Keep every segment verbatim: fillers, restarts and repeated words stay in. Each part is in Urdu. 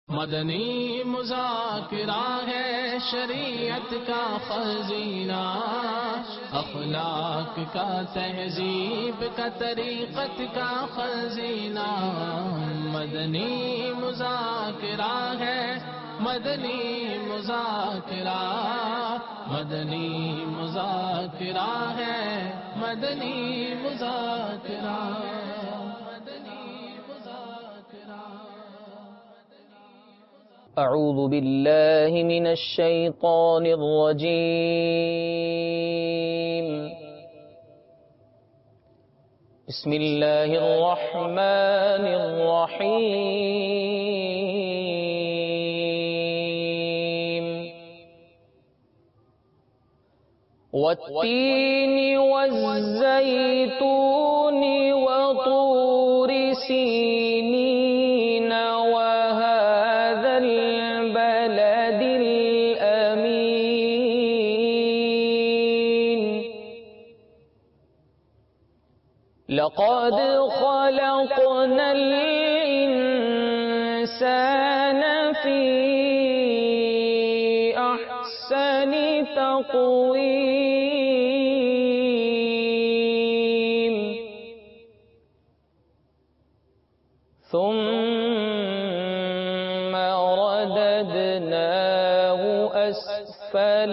مدنی مذاکرہ ہے شریعت کا خزینہ، اخلاق کا تہذیب کا طریقت کا خزینہ۔ مدنی مذاکرہ ہے مدنی مذاکرہ، مدنی مذاکرہ ہے مدنی مذاکرہ۔ اعوذ باللہ من الشیطان الرجیم، بسم اللہ الرحمن الرحیم۔ والتین والزیتون وطور سینین وهذا البلد الأمين، لقد خلقنا الإنسان في أحسن تقويم، ثم رددناه أسفل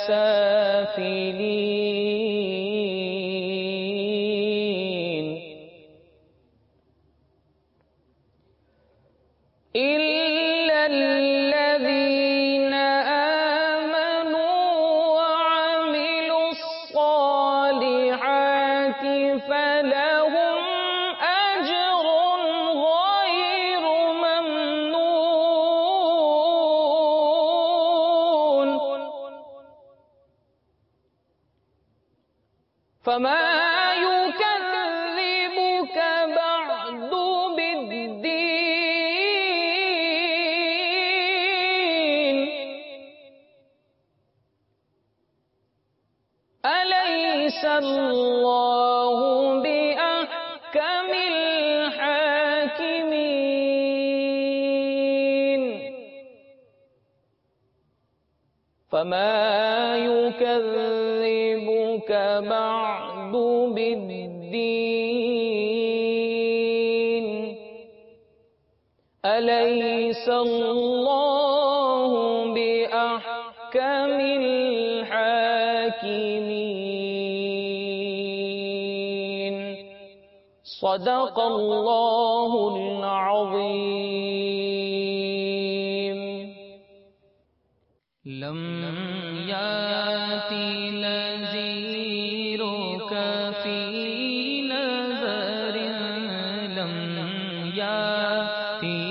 سافلين، إلا الذين آمنوا وعملوا الصالحات فلهم أجر غير ممنون، فما يكذبك بعد بالدين، أليس الله بأحكم الحاكمين، فما يكذبك بعد بالدين، أليس الله بأحكم الحاكمين۔ صدق الله العظيم۔ لم يأتي نذيرك في نذر، لم يأتي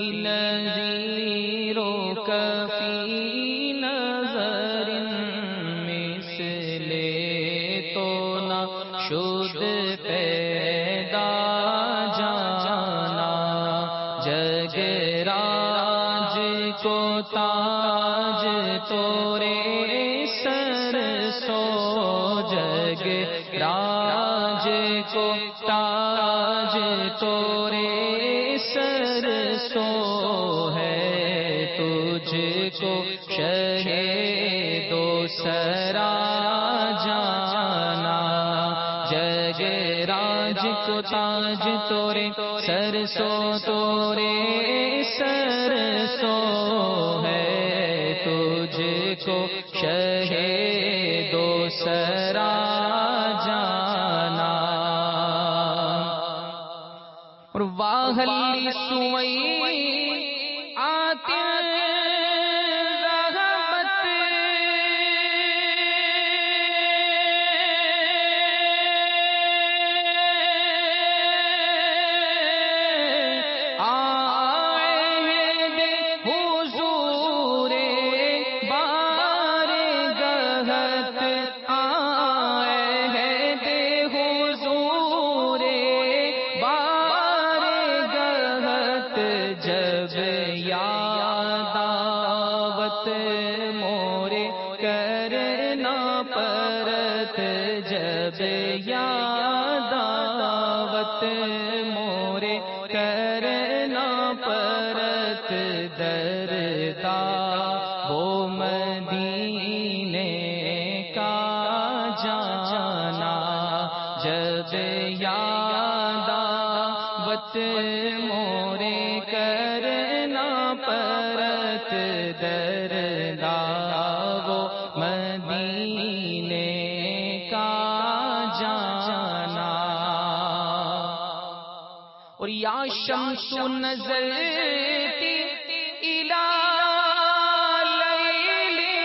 نذيرك في نذر، مثل تو نہ شد پیدا جانا، جگ راج کو تاج تورے سر سو، جگ راج کو تاج تورے سر سو ہے، تجھ کو شہ دو سرا جانا، جگ راج کو تاج تورے سر سو، تورے سر سو ہے، تجھ کو شہ دو سرا جانا۔ اور واہلی سوئی آتے جب یاد دعوت مورے کرنا پرت در کرتا وہ مدینے کا جانا، جب یاد آوت مورے کرنا پرت دردا وہ مدینے کا جانا۔ اور یا شمس نظر تھی الی لیلی،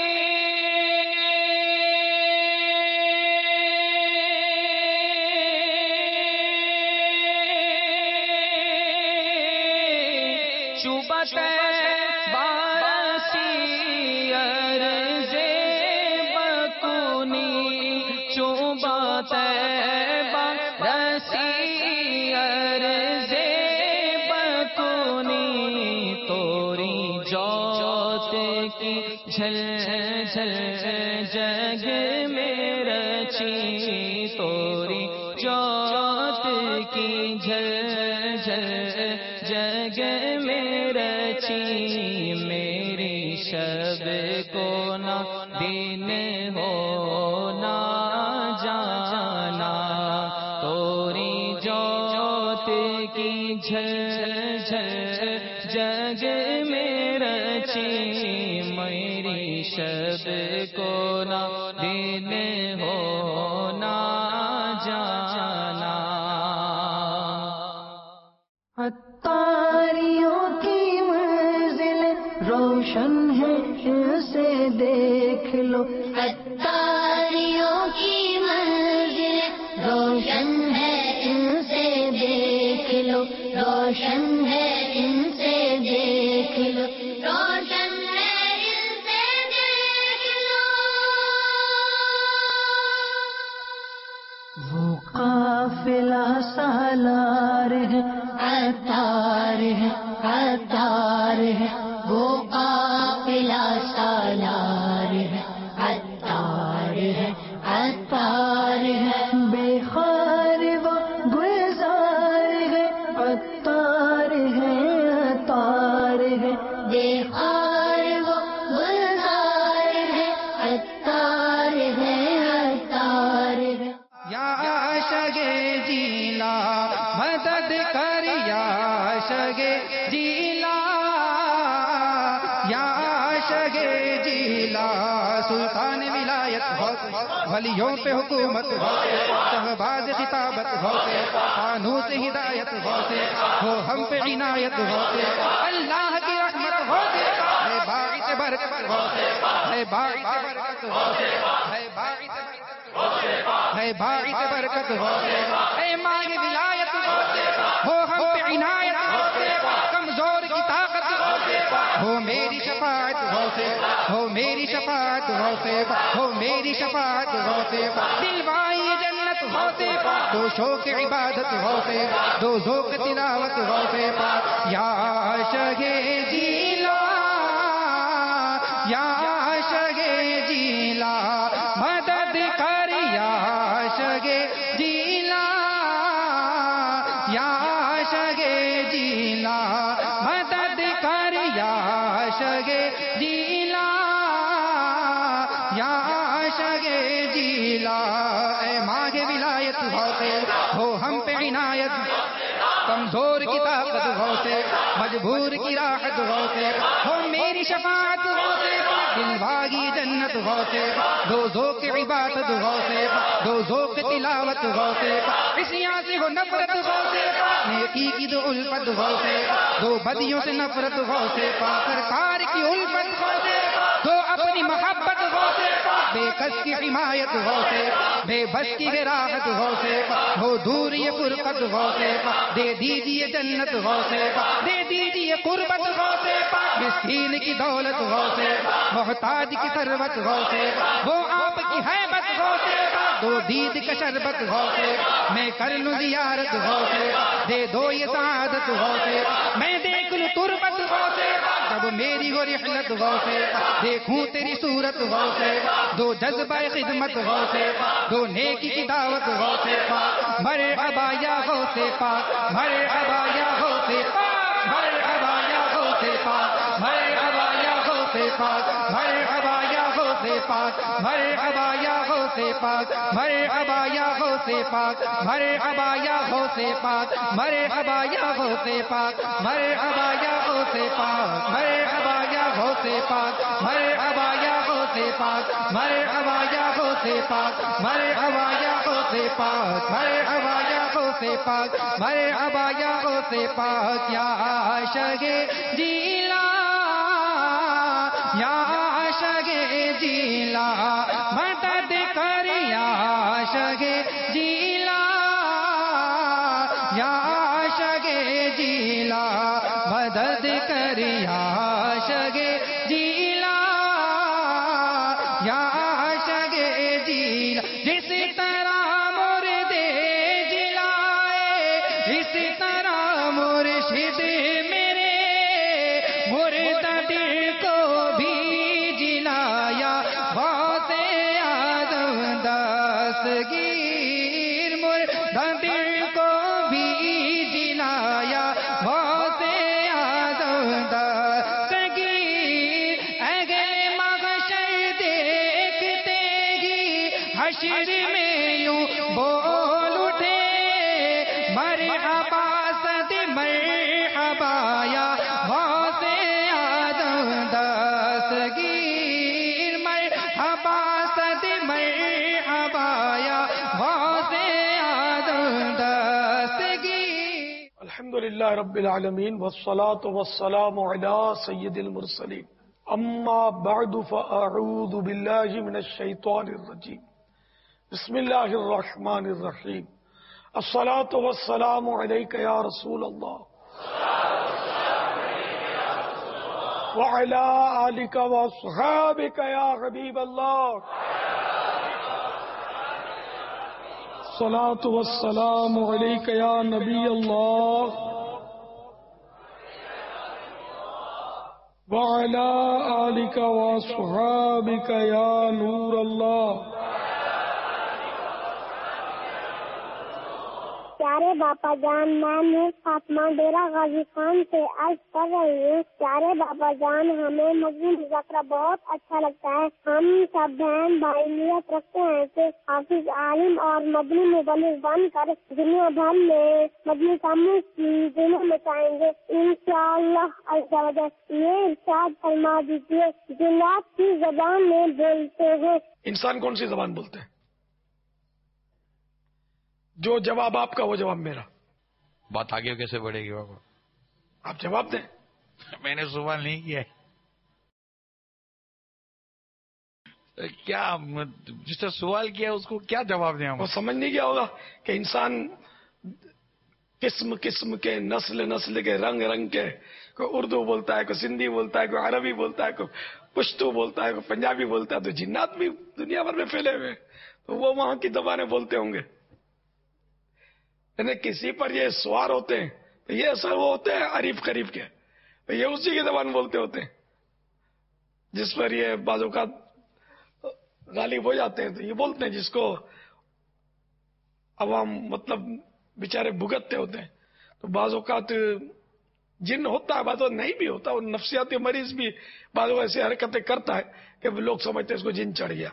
شوبت بارسی عرض بکونی، شوبت بارسی عرض بکونی، توری جوت کی جھل جھل جگ میں رچی، توری جوت کی جھل جھل جگ میں رچی، میری شب کو نہ دن ہو نہ جانا، توری جوت کی جھل جھل جگ میں رچی، میری شب کو نہ دن ہو نہ جانا۔ عطاریوں کی منزل روشن ہے، اسے دیکھ لو، عطاریوں کی منزل روشن ہے، ان سے دیکھ لو، روشن ہے ان سے دیکھ لو، روشن ہے ان سے دیکھ لو۔ وہ قافلہ سالار ہے، عطار ہے، عطار ہے، وہ قافلہ سالار ہے، عطار ہے، عطار ہے، بے خار وہ گلزار ہے، عطار ہے، عطار ہے، بے خار وہ گلزار ہے، عطار ہے، عطار ہے۔ یا عاشق جیلا مدد کر، یا عاشق جیلا، یا عاشق جیلا، سلطان ولایت ہوتے، ولیوں پہ حکومت ہوتے، شہباز خطابت ہوتے، قانون سے ہدایت ہوتے، وہ ہم پہ عنایت ہوتے، اللہ کی رحمت ہوتے، ہے باعث برکت ہوتے، ہے باعث برکت ہوتے، ہے باعث ہے باعث برکت ہوتے، اے ماں ولایت ہوتے، ہو ہم پہ عنایت ہوتے، کمزور کی طاقت ہوتے، ہو میری شفاعت ہوتے، ہو میری شفاعت ہوتے، ہو میری شفاعت ہوتے، دلوائی جنت ہوتے، دو شوق عبادت ہوتے، دو ذوق تلاوت ہوتے، یا عاشق جیلا، یا عاشق جیلا مدد کر، یا عاشق جیلا، یا عاشق جیلا مدد کر، یا عاشق جیلا، یا عاشق جیلا، اے ماں ولایت ہوتے، ہو ہم پہ عنایت، کمزور کی طاقت ہوتے، مجبور کی راحت ہوتے، ہو میری شفاعت ہوتے، دل باغی جنت ہوتے، دو ذوق عبادت ہوتے، دو ذوق تلاوت ہوتے، عصیاں سے ہو نفرت ہوتے، نیکی کی دو الفت ہوتے، دو بدیوں سے نفرت ہوتے، سرکار کی الفت ہوتے، دو اپنی محبت ہوتے، بے کس کی حمایت ہوتے، بے بس کی راحت ہوتے، ہو دور یہ فرقت ہوتے، دے دیجیے جنت ہوتے، دے دیجیے قربت ہوتے، مسکین کی دولت ہوتے، محتاج کی ثروت ہوتے، وہ آپ کی حیبت ہوتے، دو دید کا شربت ہوتے، میں کر لوں زیارت ہوتے، دے دو یہ سعادت ہوتے، میں دیکھ لوں تربت ہوتے، جب میری ہو رحلت ہوتے، دیکھوں تیری صورت ہوتے، دو جذبہ خدمت ہوتے، دو نیکی کی دعوت ہوتے، مرحبا یا ہوتے پاک، مرحبا یا ہوتے پاک، مرحبا یا ہوتے پاک، مرحبا پاک مرحبا یا غوث پاک مرحبا یا غوث پاک مرحبا یا غوث پاک مرحبا یا غوث پاک مرحبا یا غوث پاک مرحبا یا غوث پاک مرحبا یا غوث پاک مرحبا یا غوث پاک مرحبا یا غوث پاک مرحبا یا غوث پاک مرحبا یا غوث پاک مرحبا یا غوث پاک یا عاشق جیلا یا عاشق جیلا مدد کر یا عاشق جیلا یا عاشق جیلا مدد کر یا عاشق جیلا یا عاشق جیلا جس طرح مردے جلائے اس طرح مرشد میرے مردہ دل کو بھی جلایا غوث اعظم دستگیر مردہ دل کو بھی جلایا غوث اعظم دستگیر اگر محشر دیکھتے ہی حشر میں یوں بول اٹھے مرحبا صد مرحبا یا غوث اعظم دستگیر مرحبا صد مرحبا یا غوث اعظم دستگیر. الحمد للہ رب العالمین والصلاة والسلام علی سید المرسلین اما بعد فاعوذ باللہ من الشیطان الرجیم بسم اللہ الرحمن الرحیم الصلاة والسلام علیک یا رسول اللہ وعلی آلک واصحابک یا حبیب اللہ الصلاة والسلام علیک یا نبی اللہ وعلی آلک واصحابک یا نور اللہ. پیارے باپا جان، میں نور فاطمہ ڈیرہ غازی خان سے عرض کر رہی ہوں. پیارے باپا جان، ہمیں مجموعی مذاکرہ بہت اچھا لگتا ہے. ہم سب بہن بھائی نیت رکھتے ہیں کہ حافظ عالم اور مدنی مبلغ بن کر دنیا بھر میں مدنی کاموں کی دنوں مچائیں گے انشاءاللہ عز و جل. یہ ارشاد فرما دیجیے، جنات کی زبان میں بولتے ہیں. انسان کون سی زبان بولتے ہیں؟ جو جواب آپ کا وہ جواب میرا. بات آگے کیسے بڑھے گی بابا؟ آپ جواب دیں. میں نے سوال نہیں کیا ہے. کیا جس نے سوال کیا اس کو کیا جواب دیں؟ وہ سمجھ نہیں گیا ہوگا کہ انسان قسم قسم کے نسل نسل کے رنگ رنگ کے، کوئی اردو بولتا ہے، کوئی سندھی بولتا ہے، کوئی عربی بولتا ہے، کوئی پشتو بولتا ہے، کوئی پنجابی بولتا ہے. تو جنات بھی دنیا بھر میں پھیلے ہوئے، تو وہ وہاں کی زبانیں بولتے ہوں گے. یعنی کسی پر یہ سوار ہوتے ہیں تو یہ اصل وہ ہوتے ہیں عریف قریب کے، تو یہ اسی کی زبان بولتے ہوتے ہیں. جس پر یہ بعض اوقات غالب ہو جاتے ہیں تو یہ بولتے ہیں، جس کو عوام مطلب بیچارے بھگتتے ہوتے ہیں. تو بعض اوقات جن ہوتا ہے، بعض اوقات نہیں بھی ہوتا. اور نفسیاتی مریض بھی بعض اوقات ایسی حرکتیں کرتا ہے کہ لوگ سمجھتے ہیں اس کو جن چڑھ گیا.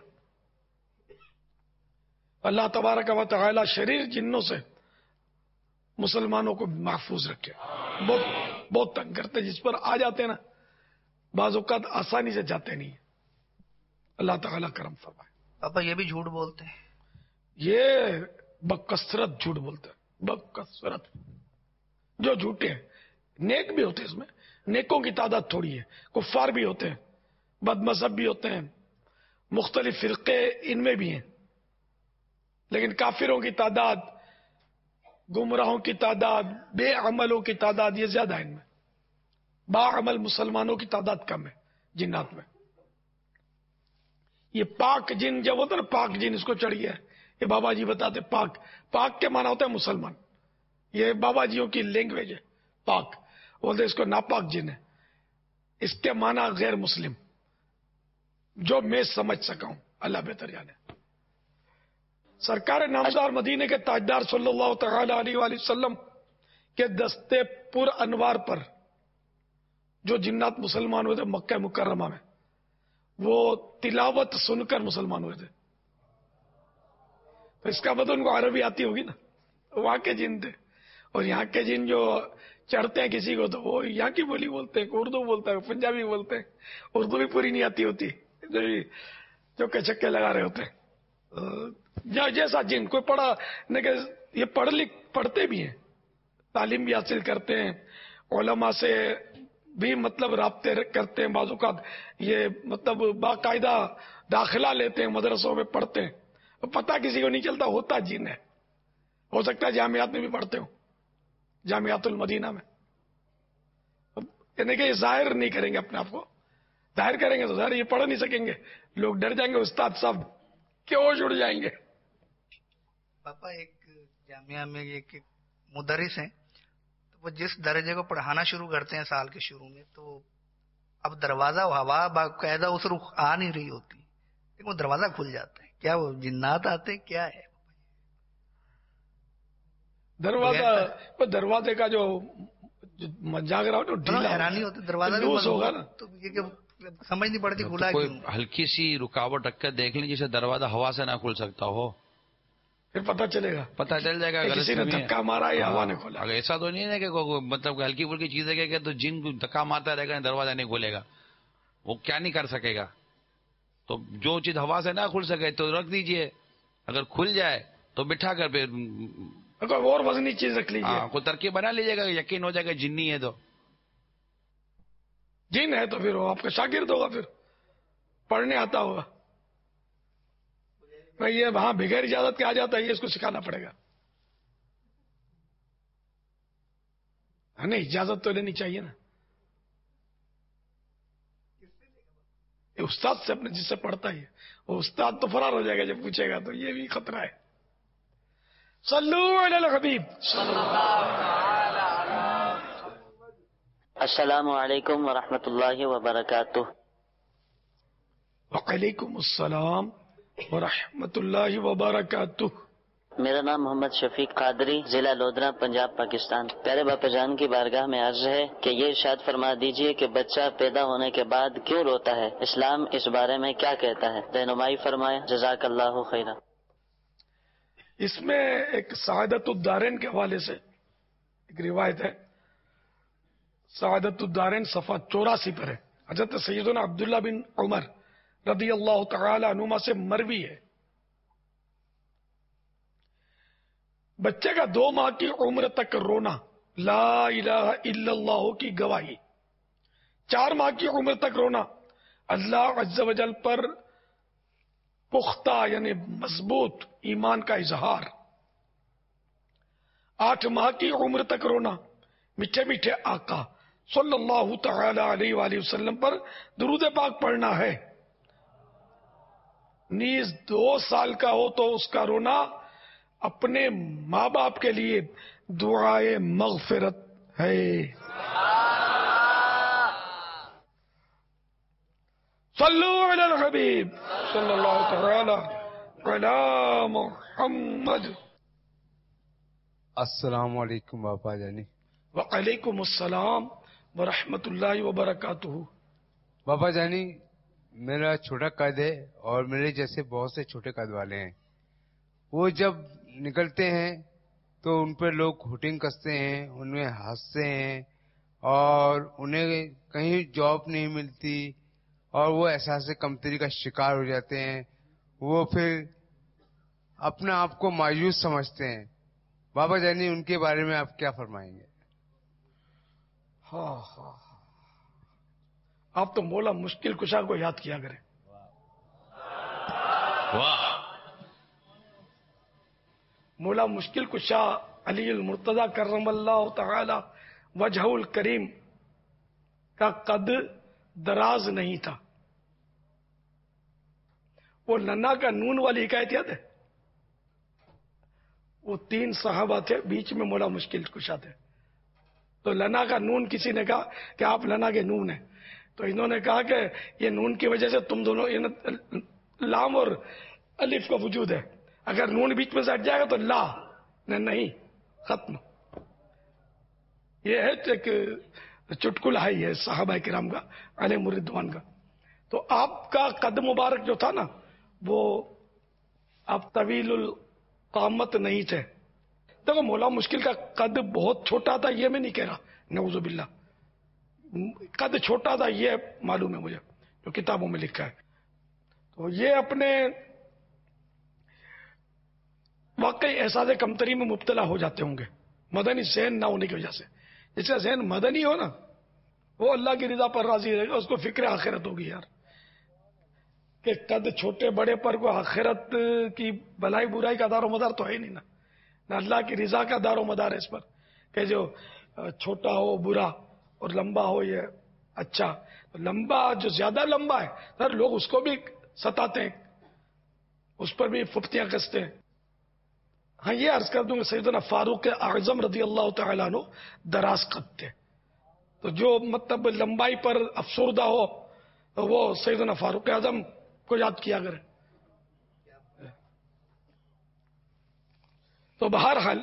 اللہ تبارک و تعالی شریر جنوں سے مسلمانوں کو محفوظ رکھے. بہت بہت تنگ کرتے، جس پر آ جاتے ہیں نا بعض اوقات آسانی سے جاتے نہیں. اللہ تعالیٰ کرم فرمائے. پاپا یہ بھی جھوٹ بولتے ہیں؟ یہ بکثرت جھوٹ بولتے ہیں، بکثرت. جو جھوٹے ہیں نیک بھی ہوتے ہیں، اس میں نیکوں کی تعداد تھوڑی ہے. کفار بھی ہوتے ہیں، بد مذہب بھی ہوتے ہیں، مختلف فرقے ان میں بھی ہیں. لیکن کافروں کی تعداد، گمراہوں کی تعداد، بے عملوں کی تعداد یہ زیادہ ہے ان میں. با عمل مسلمانوں کی تعداد کم ہے جنات میں. یہ پاک جن جب ہوتا ہے نا، پاک جن اس کو چڑھ گیا ہے. یہ بابا جی بتاتے پاک، پاک کے معنی ہوتا ہے مسلمان. یہ بابا جیوں کی لینگویج ہے پاک. بولتے اس کو ناپاک جن ہے. اس کے معنی غیر مسلم، جو میں سمجھ سکا ہوں، اللہ بہتر جانے. سرکار نامدار مدینے کے تاجدار صلی اللہ تعالی علیہ وآلہ وسلم کے دستے پر انوار پر جو جنات مسلمان ہوئے تھے مکہ مکرمہ میں، وہ تلاوت سن کر مسلمان ہوئے تھے. تو اس کا مطلب ان کو عربی آتی ہوگی نا. وہاں کے جن تھے. اور یہاں کے جن جو چڑھتے ہیں کسی کو تو وہ یہاں کی بولی بولتے ہیں, اردو بولتا ہے, پنجابی بولتے ہیں. اردو بھی پوری نہیں آتی ہوتی جو کچکے لگا رہے ہوتے ہیں. جیسا جن کوئی پڑھا نہیں کہ یہ پڑھ لکھ پڑھتے بھی ہیں, تعلیم بھی حاصل کرتے ہیں, علماء سے بھی مطلب رابطے کرتے ہیں, بعض اوقات یہ مطلب باقاعدہ داخلہ لیتے ہیں, مدرسوں میں پڑھتے ہیں. پتہ کسی کو نہیں چلتا ہوتا جن ہے. ہو سکتا ہے جامعات میں بھی پڑھتے ہوں, جامعات المدینہ میں. یعنی کہ یہ ظاہر نہیں کریں گے اپنے آپ کو. ظاہر کریں گے تو ظاہر یہ پڑھ نہیں سکیں گے, لوگ ڈر جائیں گے, استاد صاحب کیوں جڑ جائیں گے. پاپا ایک جامعہ میں ایک مدرس ہیں, وہ جس درجے کو پڑھانا شروع کرتے ہیں سال کے شروع میں, تو اب دروازہ ہوا باقاعدہ اس رخ آ نہیں رہی ہوتی, لیکن وہ دروازہ کھل جاتا ہے. کیا وہ جنات آتے کیا ہے دروازہ؟ دروازے کا جو جاگ رہا ہو حیرانی ہوتی, دروازہ ہوگا نا, تو سمجھ نہیں پڑتی کھلا کوئی ہلکی سی رکاوٹ رکھ کر دیکھ لیں جسے دروازہ ہوا سے نہ کھل سکتا ہو, پھر پتہ چلے گا, پتہ چل جائے گا کسی نے دھکا مارا یا ہوا نے کھولا. اگر ایسا تو نہیں ہے کہ مطلب ہلکی پھلکی چیز ہے کہ تو جن دھکا مارتا رہے گا دروازہ نہیں کھولے گا, وہ کیا نہیں کر سکے گا. تو جو چیز ہوا سے نہ کھل سکے تو رکھ دیجئے, اگر کھل جائے تو بٹھا کر پھر اور وزنی چیز رکھ لیجیے, کوئی ترکیب بنا لیجیے گا, یقین ہو جائے گا جنی ہے. تو جن ہے تو پھر وہ آپ کا شاگرد ہوگا, پھر پڑھنے آتا ہوگا. بھائی یہ وہاں بغیر اجازت کے آ جاتا ہے, یہ اس کو سکھانا پڑے گا. نہیں اجازت تو لینی چاہیے نا, استاد سے اپنے جس سے پڑھتا ہی, وہ استاد تو فرار ہو جائے گا جب پوچھے گا, تو یہ بھی خطرہ ہے. صلو علی الحبیب. السلام علیکم ورحمۃ اللہ وبرکاتہ. وعلیکم السلام ورحمۃ اللہ وبرکاتہ. میرا نام محمد شفیق قادری, ضلع لودھرا, پنجاب, پاکستان. پیارے باپا جان کی بارگاہ میں عرض ہے کہ یہ ارشاد فرما دیجئے کہ بچہ پیدا ہونے کے بعد کیوں روتا ہے, اسلام اس بارے میں کیا کہتا ہے, رہنمائی فرمائے, جزاک اللہ خیرا. اس میں ایک سعادت الدارین کے حوالے سے ایک روایت ہے. سعادت الدارین صفحہ چوراسی پر ہے. حضرت سیدنا عبداللہ بن عمر رضی اللہ تعالی عنہما سے مروی ہے, بچے کا دو ماہ کی عمر تک رونا لا الہ الا اللہ کی گواہی, چار ماہ کی عمر تک رونا اللہ عز و جل پر پختہ یعنی مضبوط ایمان کا اظہار, آٹھ ماہ کی عمر تک رونا میٹھے میٹھے آقا صلی اللہ تعالی علیہ وآلہ وسلم پر درود پاک پڑھنا ہے. نیز دو سال کا ہو تو اس کا رونا اپنے ماں باپ کے لیے دعائے مغفرت ہے. صلو علی الحبیب صلی اللہ تعالی علی محمد. السلام علیکم باپا جانی. وعلیکم السلام ورحمۃ اللہ وبرکاتہ. باپا جانی میرا چھوٹا قد ہے اور میرے جیسے بہت سے چھوٹے قد والے ہیں. وہ جب نکلتے ہیں تو ان پہ لوگ ہوٹنگ کستے ہیں, ان میں ہنستے ہیں اور انہیں کہیں جاب نہیں ملتی اور وہ احساس کمتری کا شکار ہو جاتے ہیں. وہ پھر اپنے آپ کو مایوس سمجھتے ہیں. بابا جانی ان کے بارے میں آپ کیا فرمائیں گے؟ ہاں ہاں آپ تو مولا مشکل کشا کو یاد کیا کریں. واہ. مولا مشکل کشا علی المرتضی کرم اللہ تعالی وجہ الکریم کا قد دراز نہیں تھا. وہ لنا کا نون والی حکایت یاد ہے؟ وہ تین صحابہ تھے, بیچ میں مولا مشکل کشا تھے. تو لنا کا نون کسی نے کہا کہ آپ لنا کے نون ہیں, تو انہوں نے کہا کہ یہ نون کی وجہ سے تم دونوں لام اور الف کا وجود ہے, اگر نون بیچ میں سے ہٹ جائے گا تو لا نہیں, ختم. یہ ہے ایک چٹکلا ہے یہ صحابہ کرام کا علیہ رضوان کا. تو آپ کا قد مبارک جو تھا نا وہ آپ طویل القامت نہیں تھے. دیکھو مولا مشکل کا قد بہت چھوٹا تھا یہ میں نہیں کہہ رہا، نعوذ باللہ، قد چھوٹا تھا یہ معلوم ہے مجھے جو کتابوں میں لکھا ہے. تو یہ اپنے واقعی احساس کمتری میں مبتلا ہو جاتے ہوں گے مدنی ذہن نہ ہونے کی وجہ سے. جس کا ذہن مدنی ہو نا وہ اللہ کی رضا پر راضی رہے گا، اس کو فکر آخرت ہوگی یار، کہ قد چھوٹے بڑے پر کو آخرت کی بلائی برائی کا دار و مدار تو ہے نہیں نا، نہ اللہ کی رضا کا دار و مدار ہے اس پر کہ جو چھوٹا ہو برا اور لمبا ہو یہ اچھا. لمبا جو زیادہ لمبا ہے سر لوگ اس کو بھی ستاتے ہیں، اس پر بھی ففتیاں کستے ہیں. ہاں یہ عرض کر دوں کہ سیدنا فاروق اعظم رضی اللہ تعالیٰ عنہ دراز قد تھے، تو جو مطلب لمبائی پر افسردہ ہو وہ سیدنا فاروق اعظم کو یاد کیا کرے. تو بہرحال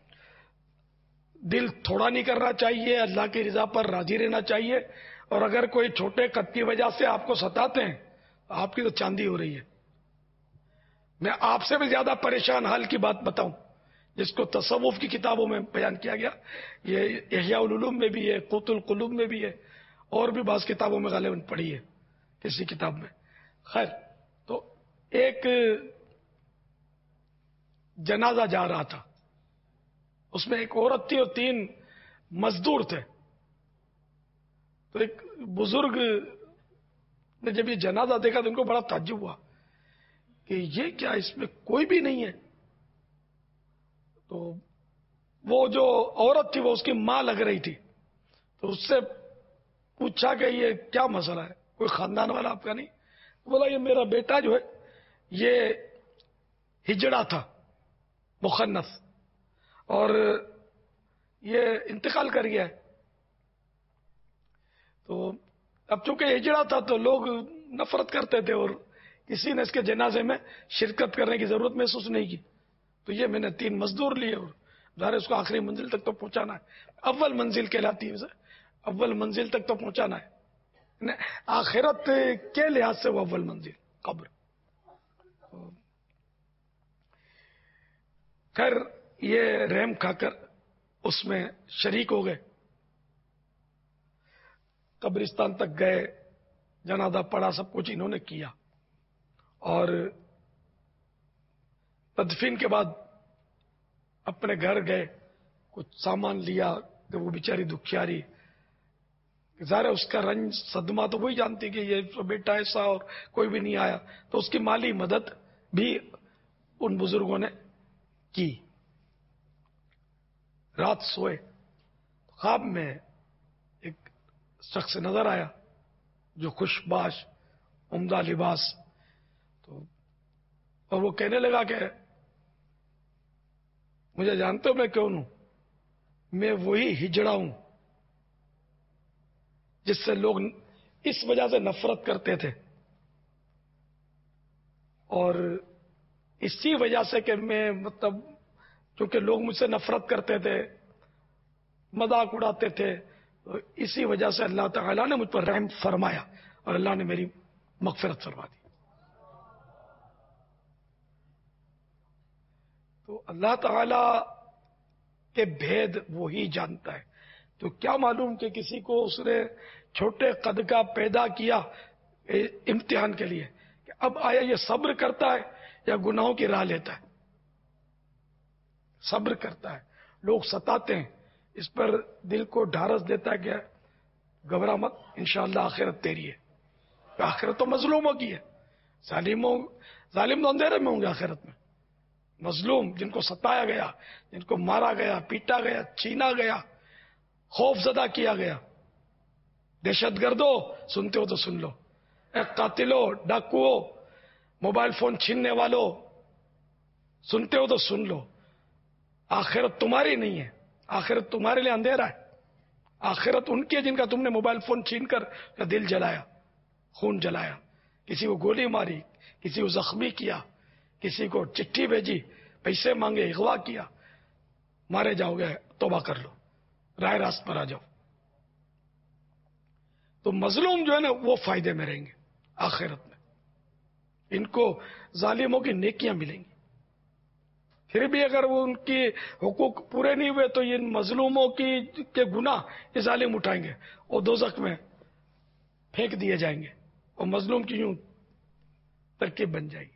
دل تھوڑا نہیں کرنا چاہیے، اللہ کی رضا پر راضی رہنا چاہیے. اور اگر کوئی چھوٹے قد کی وجہ سے آپ کو ستاتے ہیں تو آپ کی تو چاندی ہو رہی ہے. میں آپ سے بھی زیادہ پریشان حال کی بات بتاؤں جس کو تصوف کی کتابوں میں بیان کیا گیا، یہ احیاء العلوم میں بھی ہے، قوت القلوب میں بھی ہے، اور بھی بعض کتابوں میں غالباً پڑھی ہے کسی کتاب میں. خیر، تو ایک جنازہ جا رہا تھا، اس میں ایک عورت تھی اور تین مزدور تھے. تو ایک بزرگ نے جب یہ جنازہ دیکھا تو ان کو بڑا تعجب ہوا کہ یہ کیا، اس میں کوئی بھی نہیں ہے. تو وہ جو عورت تھی وہ اس کی ماں لگ رہی تھی، تو اس سے پوچھا کہ یہ کیا مسئلہ ہے، کوئی خاندان والا آپ کا نہیں؟ بولا یہ میرا بیٹا جو ہے یہ ہجڑا تھا مخنث اور یہ انتقال کر گیا ہے. تو اب چونکہ ہجڑا تھا تو لوگ نفرت کرتے تھے اور کسی نے اس کے جنازے میں شرکت کرنے کی ضرورت محسوس نہیں کی. تو یہ میں نے تین مزدور لیے اور ظاہر اس کو آخری منزل تک تو پہنچانا ہے، اول منزل کہلاتی ہے اسے، اول منزل تک تو پہنچانا ہے، آخرت کے لحاظ سے وہ اول منزل قبر. خیر یہ رحم کھا کر اس میں شریک ہو گئے، قبرستان تک گئے، جنازہ پڑا، سب کچھ انہوں نے کیا. اور تدفین کے بعد اپنے گھر گئے، کچھ سامان لیا کہ وہ بیچاری دکھیاری، ظاہر اس کا رنج صدمہ تو وہی جانتی کہ یہ بیٹا ایسا اور کوئی بھی نہیں آیا. تو اس کی مالی مدد بھی ان بزرگوں نے کی. رات سوئے، خواب میں ایک شخص نظر آیا جو خوش باش، عمدہ لباس، تو اور وہ کہنے لگا کہ مجھے جانتے ہو میں کون ہوں؟ میں وہی ہجڑا ہوں جس سے لوگ اس وجہ سے نفرت کرتے تھے، اور اسی وجہ سے کہ میں مطلب کیونکہ لوگ مجھ سے نفرت کرتے تھے، مذاق اڑاتے تھے، اسی وجہ سے اللہ تعالیٰ نے مجھ پر رحم فرمایا اور اللہ نے میری مغفرت فرما دی. تو اللہ تعالی کے بھید وہی جانتا ہے. تو کیا معلوم کہ کسی کو اس نے چھوٹے قد کا پیدا کیا امتحان کے لیے کہ اب آیا یہ صبر کرتا ہے یا گناہوں کی راہ لیتا ہے. صبر کرتا ہے، لوگ ستاتے ہیں، اس پر دل کو ڈھارس دیتا ہے کہ گھبرا مت، انشاءاللہ آخرت تیری ہے. آخرت تو مظلوموں کی ہے، ظالموں ظالم تو اندھیرے میں ہوں گے آخرت میں. مظلوم جن کو ستایا گیا، جن کو مارا گیا، پیٹا گیا، چھینا گیا، خوف زدہ کیا گیا. دہشت گردو سنتے ہو تو سن لو، اے قاتلو، ڈاکو، موبائل فون چھیننے والوں سنتے ہو تو سن لو. آخرت تمہاری نہیں ہے، آخرت تمہارے لیے اندھیرا ہے. آخرت ان کی ہے جن کا تم نے موبائل فون چھین کر دل جلایا، خون جلایا، کسی کو گولی ماری، کسی کو زخمی کیا، کسی کو چٹھی بھیجی، پیسے مانگے، اغوا کیا. مارے جاؤ گے، توبہ کر لو، راہ راست پر آ جاؤ. تو مظلوم جو ہے نا وہ فائدے میں رہیں گے. آخرت میں ان کو ظالموں کی نیکیاں ملیں گی. پھر بھی اگر وہ ان کے حقوق پورے نہیں ہوئے تو ان مظلوموں کی کے گناہ یہ ظالم اٹھائیں گے اور دوزخ میں پھینک دیے جائیں گے اور مظلوم کی یوں ترکیب بن جائے گی.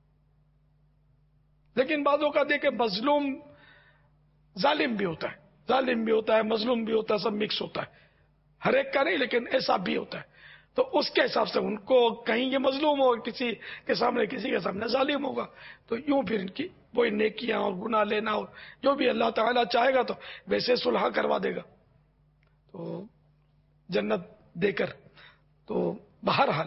لیکن بعضوں کا دیکھیں مظلوم ظالم بھی ہوتا ہے، ظالم بھی ہوتا ہے، مظلوم بھی ہوتا ہے، سب مکس ہوتا ہے، ہر ایک کا نہیں لیکن ایسا بھی ہوتا ہے. تو اس کے حساب سے ان کو کہیں یہ مظلوم ہو کسی کے سامنے، کسی کے سامنے ظالم ہوگا، تو یوں پھر ان کی وہی نیکیاں اور گناہ لینا اور جو بھی اللہ تعالیٰ چاہے گا تو ویسے صلح کروا دے گا تو جنت دے کر. تو بہرحال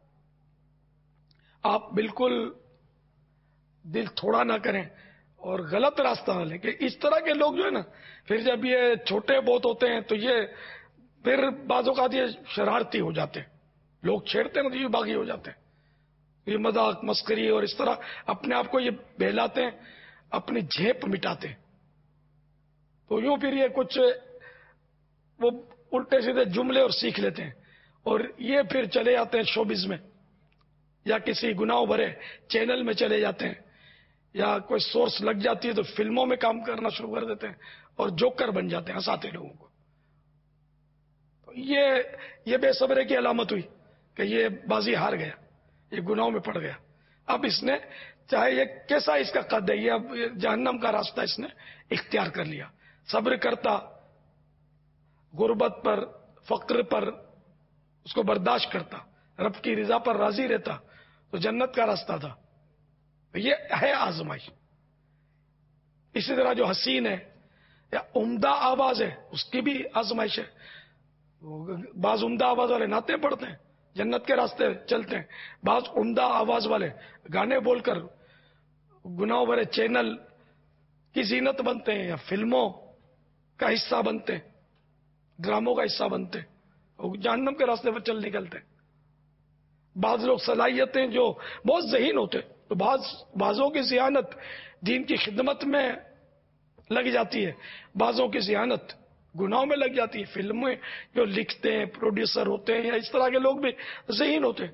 آپ بالکل دل تھوڑا نہ کریں اور غلط راستہ نہ لیں کہ اس طرح کے لوگ جو ہے نا پھر جب یہ چھوٹے بہت ہوتے ہیں تو یہ پھر بعض اوقات یہ شرارتی ہو جاتے ہیں، لوگ چھیڑتے ہیں تو یہ باغی ہو جاتے ہیں، یہ مذاق مسکری اور اس طرح اپنے آپ کو یہ بہلاتے ہیں، اپنی جھیپ مٹاتے ہیں. تو یوں پھر یہ کچھ وہ الٹے سیدھے جملے اور سیکھ لیتے ہیں اور یہ پھر چلے جاتے ہیں شوبز میں یا کسی گناہوں بھرے چینل میں چلے جاتے ہیں یا کوئی سورس لگ جاتی ہے تو فلموں میں کام کرنا شروع کر دیتے ہیں اور جوکر بن جاتے ہیں، ہنساتے لوگوں کو. تو یہ یہ بے صبری کی علامت ہوئی کہ یہ بازی ہار گیا، یہ گناہوں میں پڑ گیا. اب اس نے چاہے یہ کیسا اس کا قد ہے، یہ اب جہنم کا راستہ اس نے اختیار کر لیا. صبر کرتا، غربت پر فقر پر اس کو برداشت کرتا، رب کی رضا پر راضی رہتا تو جنت کا راستہ تھا. یہ ہے آزمائش. اسی طرح جو حسین ہے یا عمدہ آواز ہے اس کی بھی آزمائش ہے. بعض عمدہ آواز والے نعتیں پڑھتے ہیں، جنت کے راستے چلتے ہیں، بعض عمدہ آواز والے گانے بول کر گناہوں بھرے چینل کی زینت بنتے ہیں یا فلموں کا حصہ بنتے ہیں، ڈراموں کا حصہ بنتے ہیں اور جہنم کے راستے پر چل نکلتے ہیں. بعض لوگ صلاحیتیں جو بہت ذہین ہوتے تو بعض بعضوں کی ذہانت دین کی خدمت میں لگ جاتی ہے، بعضوں کی ذہانت گناہوں میں لگ جاتی ہے. فلمیں جو لکھتے ہیں، پروڈیوسر ہوتے ہیں یا اس طرح کے لوگ بھی ذہین ہوتے ہیں.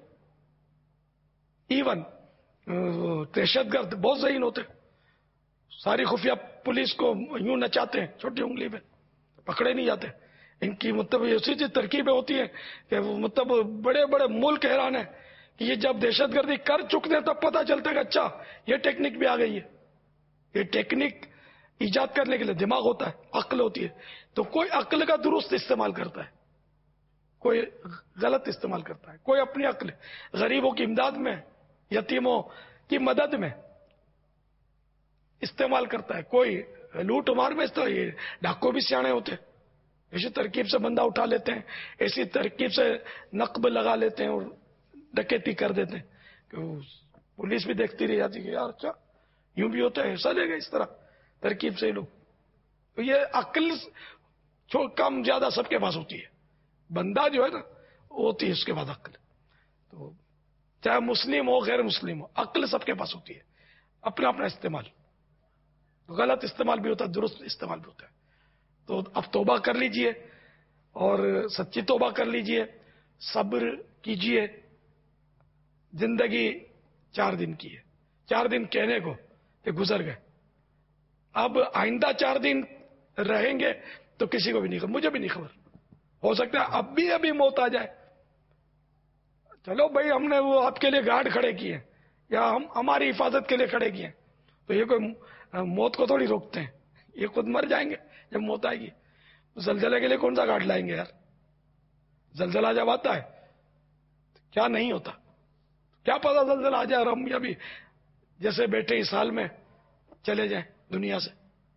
ایون دہشت گرد بہت ذہین ہوتے ہیں، ساری خفیہ پولیس کو یوں نچاتے ہیں چھوٹی انگلی میں، پکڑے نہیں جاتے. ان کی مطلب اسی چیز ترکیبیں ہوتی ہیں کہ وہ مطلب بڑے بڑے ملک حیران ہیں کہ یہ جب دہشت گردی کر چکتے ہیں تب پتہ چلتا ہے کہ اچھا یہ ٹیکنیک بھی آ گئی ہے. یہ ٹیکنیک ایجاد کرنے کے لیے دماغ ہوتا ہے، عقل ہوتی ہے. تو کوئی عقل کا درست استعمال کرتا ہے، کوئی غلط استعمال کرتا ہے، کوئی اپنی عقل غریبوں کی امداد میں، یتیموں کی مدد میں استعمال کرتا ہے، کوئی لوٹ مار میں استعمال. یہ ڈاکو بھی سیانے ہوتے ہیں، ایسی ترکیب سے بندہ اٹھا لیتے ہیں، ایسی ترکیب سے نقب لگا لیتے ہیں اور ڈکیتی کر دیتے ہیں کہ پولیس بھی دیکھتی رہ جاتی کہ یار اچھا یوں بھی ہوتا ہے، ایسا لے گا اس طرح ترکیب سے لوگ. تو یہ عقل کم زیادہ سب کے پاس ہوتی ہے، بندہ جو ہے نا ہوتی ہے اس کے بعد عقل. تو چاہے مسلم ہو غیر مسلم ہو، عقل سب کے پاس ہوتی ہے، اپنا اپنا استعمال. غلط استعمال بھی ہوتا ہے، درست استعمال بھی ہوتا ہے. تو اب توبہ کر لیجئے اور سچی توبہ کر لیجئے، صبر کیجئے. زندگی چار دن کی ہے، چار دن کہنے کو کہ گزر گئے. اب آئندہ چار دن رہیں گے تو کسی کو بھی نہیں خبر، مجھے بھی نہیں خبر. ہو سکتا ہے اب بھی ابھی موت آ جائے. چلو بھائی ہم نے وہ آپ کے لیے گارڈ کھڑے کیے یا ہم ہماری حفاظت کے لیے کھڑے کیے تو یہ کوئی موت کو تھوڑی روکتے ہیں، یہ خود مر جائیں گے جب موت آئے گی. زلزلے کے لیے کون سا گارڈ لائیں گے یار؟ زلزلہ جب آتا ہے کیا نہیں ہوتا، کیا پتا زلزلہ آ جائے اور ہم ابھی جیسے بیٹھے ہی سال میں چلے جائیں دنیا سے.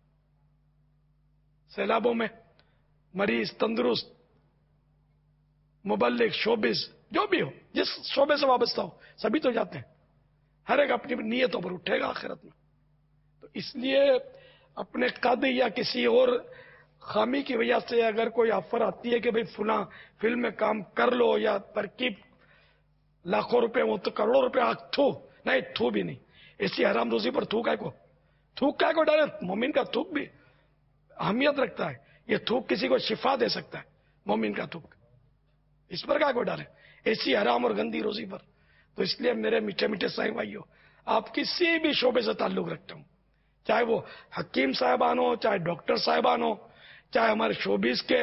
سیلابوں میں مریض، تندرست، مبلغ، شوبز جو بھی ہو، جس شعبے سے وابستہ ہو سبھی تو جاتے ہیں. ہر ایک اپنی نیتوں پر اٹھے گا آخرت میں. تو اس لیے اپنے قد یا کسی اور خامی کی وجہ سے اگر کوئی آفر آتی ہے کہ بھئی فلاں فلم میں کام کر لو یا ترکیب لاکھوں روپے ہو تو کروڑوں روپے آگ تھو نہیں، تھو بھی نہیں. ایسی حرام روزی پر تھوک ہے کو تھوک کا کو ڈالے. مومن کا تھوک بھی اہمیت رکھتا ہے، یہ تھوک کسی کو شفا دے سکتا ہے. مومن کا تھوک اس پر کا کو ڈالے ایسی حرام اور گندی روزی پر. تو اس لیے میرے میٹھے میٹھے سائیں بھائیوں، آپ کسی بھی شعبے سے تعلق رکھتے ہوں، چاہے وہ حکیم صاحبان ہو، چاہے ڈاکٹر صاحبان ہو، چاہے ہمارے شوبیز کے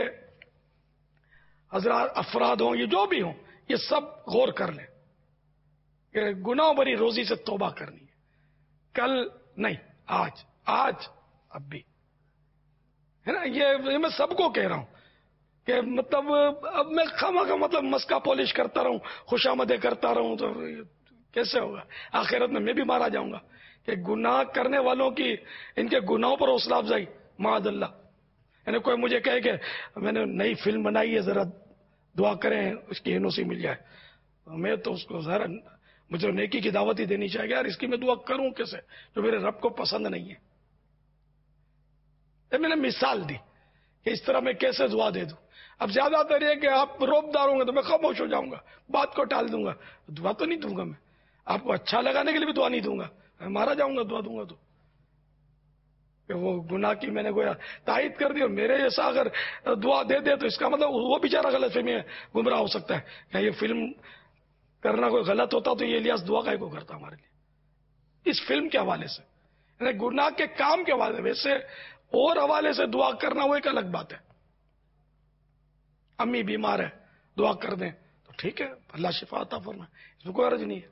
حضرات افراد ہوں، یہ جو بھی ہوں، یہ سب غور کر لیں کہ گناہ بری روزی سے توبہ کرنی ہے، کل نہیں، آج آج اب بھی ہے نا. یہ میں سب کو کہہ رہا ہوں کہ مطلب اب میں خواہ کا مطلب مسکا پالش کرتا رہوں، خوشامدیں کرتا رہوں تو کیسے ہوگا؟ آخرت میں میں بھی مارا جاؤں گا. کہ گناہ کرنے والوں کی ان کے گناہوں پر حوصلہ افزائی معاذ اللہ. یعنی کوئی مجھے کہے کہ میں نے نئی فلم بنائی ہے، ذرا دعا کریں اس کی اینوسی مل جائے، میں تو اس کو ذرا مجھے نیکی کی دعوت ہی دینی چاہیے. یار اس کی میں دعا کروں کیسے جو میرے رب کو پسند نہیں ہے؟ میں نے مثال دی کہ اس طرح میں کیسے دعا دے دوں. اب زیادہ تر یہ کہ آپ روب دار ہوں گے تو میں خاموش ہو جاؤں گا، بات کو ٹال دوں گا، دعا تو نہیں دوں گا. میں آپ کو اچھا لگانے کے لیے بھی دعا نہیں دوں گا، میں مارا جاؤں گا دعا دوں گا تو. کہ وہ گناہ کی میں نے گویا تائید کر دی، اور میرے جیسا اگر دعا دے دے تو اس کا مطلب وہ بیچارہ غلط فہمی میں گمراہ ہو سکتا ہے کہ یہ فلم کرنا کوئی غلط ہوتا تو یہ الیاس دعا کا کو کرتا ہمارے لیے. اس فلم کے حوالے سے یعنی گناہ کے کام کے حوالے سے، ویسے اور حوالے سے دعا کرنا وہ ایک الگ بات ہے. امی بیمار ہے دعا کر دیں تو ٹھیک ہے، اللہ شفا عطا فرمائے، اس میں کوئی عرض نہیں ہے.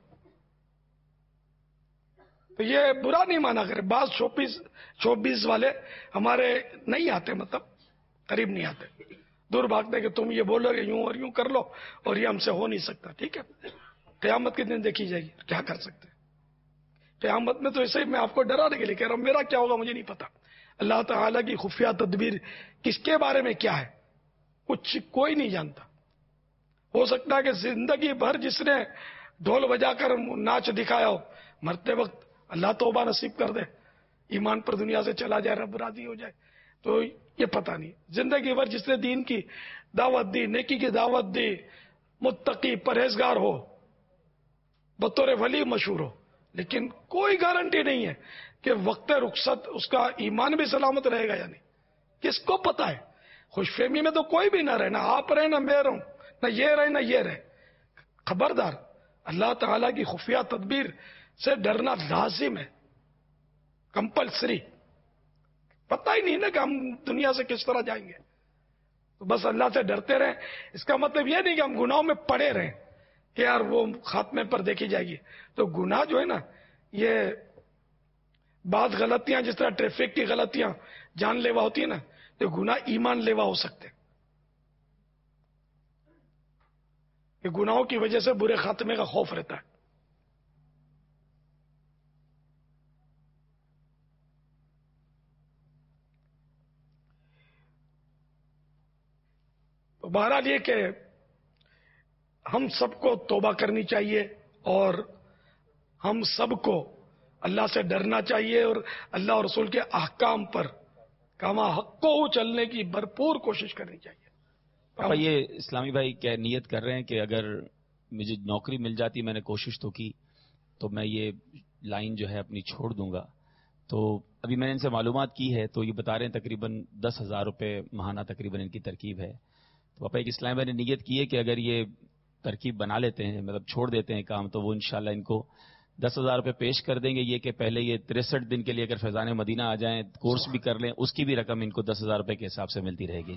تو یہ برا نہیں مانا کرے. بعض چوبیس چوبیس والے ہمارے نہیں آتے، مطلب قریب نہیں آتے، دور بھاگتے کہ تم یہ بولو گے یوں اور یوں کر لو اور یہ ہم سے ہو نہیں سکتا. ٹھیک ہے، قیامت کے دن دیکھی جائے گی، کیا کر سکتے ہیں قیامت میں. تو ایسے ہی میں آپ کو ڈرانے کے لیے کہہ رہا ہوں، میرا کیا ہوگا مجھے نہیں پتا. اللہ تعالیٰ کی خفیہ تدبیر کس کے بارے میں کیا ہے کچھ کوئی نہیں جانتا. ہو سکتا ہے کہ زندگی بھر جس نے ڈھول بجا کر ناچ دکھایا ہو، مرتے وقت اللہ توبہ نصیب کر دے، ایمان پر دنیا سے چلا جائے، رب راضی ہو جائے. تو یہ پتہ نہیں. زندگی بھر جس نے دین کی دعوت دی، نیکی کی دعوت دی، متقی پرہیزگار ہو، بطور ولی مشہور ہو، لیکن کوئی گارنٹی نہیں ہے کہ وقت رخصت اس کا ایمان بھی سلامت رہے گا یا نہیں. کس کو پتا ہے؟ خوش فہمی میں تو کوئی بھی نہ رہے، نہ آپ رہے نہ میں رہوں، نہ یہ رہے نہ یہ رہے. خبردار، اللہ تعالیٰ کی خفیہ تدبیر سے ڈرنا لازم ہے، کمپلسری. پتہ ہی نہیں نا کہ ہم دنیا سے کس طرح جائیں گے، تو بس اللہ سے ڈرتے رہیں. اس کا مطلب یہ نہیں کہ ہم گناہوں میں پڑے رہیں کہ یار وہ خاتمے پر دیکھی جائے گی. تو گناہ جو ہے نا، یہ بعض غلطیاں جس طرح ٹریفک کی غلطیاں جان لیوا ہوتی ہیں نا، تو گناہ ایمان لیوا ہو سکتے ہیں. کہ گناہوں کی وجہ سے برے خاتمے کا خوف رہتا ہے. تو بہرحال یہ کہ ہم سب کو توبہ کرنی چاہیے اور ہم سب کو اللہ سے ڈرنا چاہیے اور اللہ اور رسول کے احکام پر کما حق کو چلنے کی بھرپور کوشش کرنی چاہیے. پاپا یہ اسلامی بھائی کیا نیت کر رہے ہیں کہ اگر مجھے نوکری مل جاتی، میں نے کوشش تو کی، تو میں یہ لائن جو ہے اپنی چھوڑ دوں گا. تو ابھی میں نے ان سے معلومات کی ہے تو یہ بتا رہے ہیں تقریباً دس ہزار روپے ماہانہ تقریباً ان کی ترکیب ہے. تو پاپا ایک اسلامی بھائی نے نیت کی ہے کہ اگر یہ ترکیب بنا لیتے ہیں، مطلب چھوڑ دیتے ہیں کام، تو وہ انشاءاللہ ان کو دس ہزار روپے پیش کر دیں گے. یہ کہ پہلے یہ تریسٹھ دن کے لیے اگر فیضان مدینہ آ جائیں، کورس بھی کر لیں، اس کی بھی رقم ان کو دس ہزار روپے کے حساب سے ملتی رہے گی.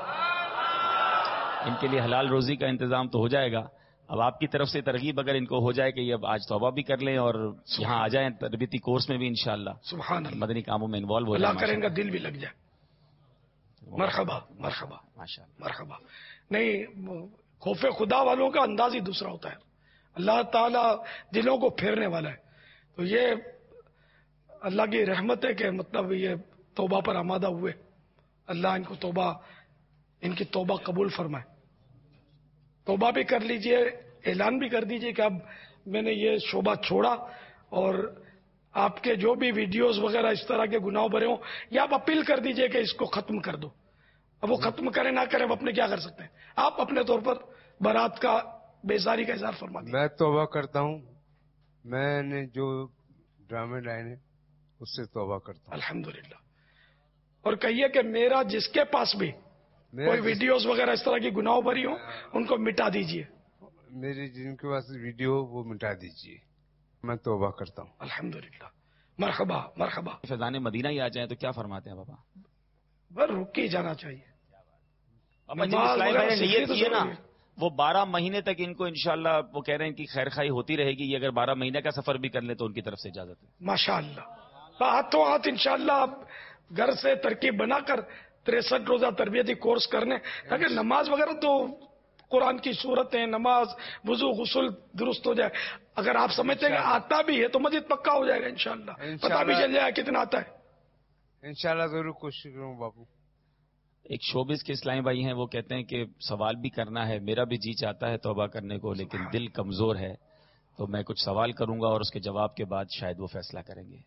ان کے لیے حلال روزی کا انتظام تو ہو جائے گا. اب آپ کی طرف سے ترغیب اگر ان کو ہو جائے کہ یہ اب آج توبہ بھی کر لیں اور یہاں آ جائیں تربیتی کورس میں بھی انشاءاللہ سبحان اللہ مدنی کاموں میں انوالو ہو جائیں، اللہ کریں گا دل بھی لگ جائے. مرحبا مرحبا ماشاءاللہ مرحبا. نہیں، خوف خدا والوں کا انداز ہی دوسرا ہوتا ہے. اللہ تعالیٰ دلوں کو پھیرنے والا ہے. تو یہ اللہ کی رحمت ہے کہ مطلب یہ توبہ پر آمادہ ہوئے. اللہ ان کو توبہ ان کی توبہ قبول فرمائے. توبہ بھی کر لیجئے، اعلان بھی کر دیجئے کہ اب میں نے یہ شعبہ چھوڑا، اور آپ کے جو بھی ویڈیوز وغیرہ اس طرح کے گناہ بھرے ہوں، یا آپ اپیل کر دیجئے کہ اس کو ختم کر دو. اب وہ ختم کریں نہ کریں، اب اپنے کیا کر سکتے ہیں. آپ اپنے طور پر برات کا بیزاری کا اظہار فرما دیں. میں توبہ کرتا ہوں، میں نے جو ڈرامے لائے ہیں اس سے توبہ کرتا ہوں الحمدللہ. اور کہیے کہ میرا جس کے پاس بھی کوئی ویڈیوز وغیرہ اس طرح کی گناہوں بھری ہوں ان کو مٹا دیجئے. میری جن کے پاس ویڈیو وہ مٹا دیجیے، میں توبہ کرتا ہوں. الحمدللہ. مرحبا مرحبا. فیضان مدینہ ہی آ جائیں تو کیا فرماتے ہیں بابا؟ بس رک کے جانا چاہیے. بابا جن اسلام بھائی نے نیت کی ہے نا، وہ بارہ مہینے تک ان کو انشاءاللہ وہ کہہ رہے ہیں کہ خیر خائی ہوتی رہے گی. یہ اگر بارہ مہینے کا سفر بھی کر لیں تو ان کی طرف سے اجازت ہے. ماشاءاللہ. ہاتھوں ہاتھ انشاءاللہ آپ گھر سے ترکیب بنا کر تریسٹھ روزہ تربیتی کورس کرنے، تاکہ نماز وغیرہ تو قرآن کی صورتیں، نماز، وضو، غسل درست ہو جائے. اگر آپ سمجھتے ہیں کہ آتا بھی ہے تو مزید پکا ہو جائے گا انشاءاللہ. پتہ بھی چل جائے کتنا آتا ہے. انشاءاللہ ضرور کوشش کروں بابو. ایک شوبز کے اسلامی بھائی ہیں، وہ کہتے ہیں کہ سوال بھی کرنا ہے، میرا بھی جی چاہتا ہے توبہ کرنے کو، لیکن دل کمزور ہے، تو میں کچھ سوال کروں گا اور اس کے جواب کے بعد شاید وہ فیصلہ کریں گے.